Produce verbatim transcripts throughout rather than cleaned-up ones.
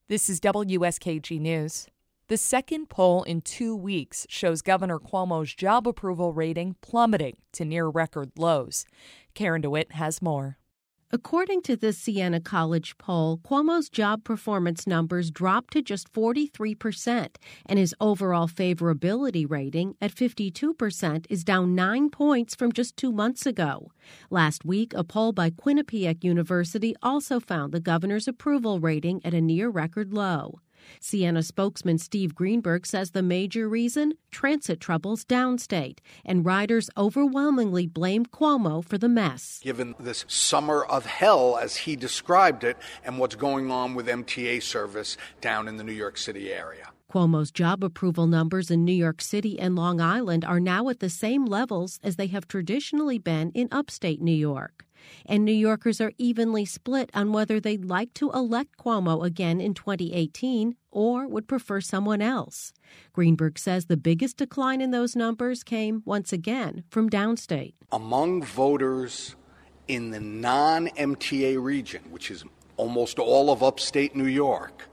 This is W S K G News. The second poll in two weeks shows Governor Cuomo's job approval rating plummeting to near record lows. Karen DeWitt has more. According to the Siena College poll, Cuomo's job performance numbers dropped to just forty-three percent, and his overall favorability rating at fifty-two percent is down nine points from just two months ago. Last week, a poll by Quinnipiac University also found the governor's approval rating at a near-record low. Siena spokesman Steve Greenberg says the major reason? Transit troubles downstate, and riders overwhelmingly blamed Cuomo for the mess. Given this summer of hell, as he described it, and what's going on with M T A service down in the New York City area. Cuomo's job approval numbers in New York City and Long Island are now at the same levels as they have traditionally been in upstate New York. And New Yorkers are evenly split on whether they'd like to elect Cuomo again in twenty eighteen or would prefer someone else. Greenberg says the biggest decline in those numbers came, once again, from downstate. Among voters in the non-M T A region, which is almost all of upstate New York,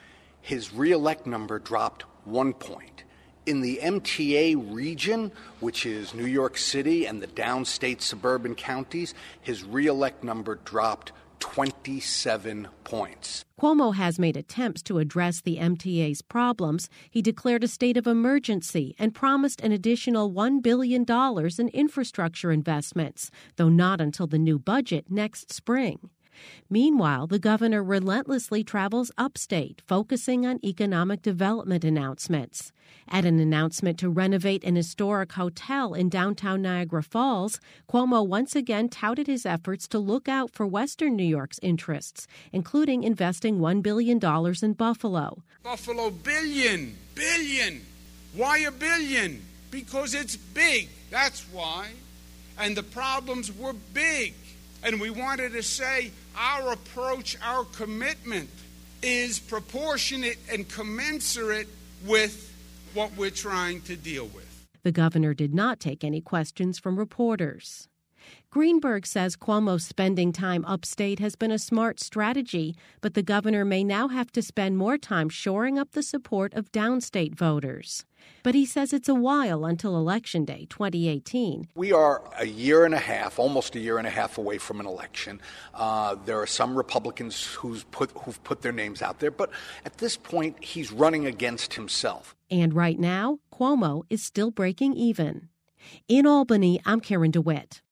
his reelect number dropped one point. In the M T A region, which is New York City and the downstate suburban counties, his reelect number dropped twenty-seven points. Cuomo has made attempts to address the M T A's problems. He declared a state of emergency and promised an additional one billion dollars in infrastructure investments, though not until the new budget next spring. Meanwhile, the governor relentlessly travels upstate, focusing on economic development announcements. At an announcement to renovate an historic hotel in downtown Niagara Falls, Cuomo once again touted his efforts to look out for Western New York's interests, including investing one billion dollars in Buffalo. Buffalo billion, billion. Why a billion? Because it's big, that's why. And the problems were big. And we wanted to say our approach, our commitment is proportionate and commensurate with what we're trying to deal with. The governor did not take any questions from reporters. Greenberg says Cuomo's spending time upstate has been a smart strategy, but the governor may now have to spend more time shoring up the support of downstate voters. But he says it's a while until Election Day twenty eighteen. We are a year and a half, almost a year and a half away from an election. Uh, there are some Republicans who's put, who've put their names out there, but at this point, he's running against himself. And right now, Cuomo is still breaking even. In Albany, I'm Karen DeWitt.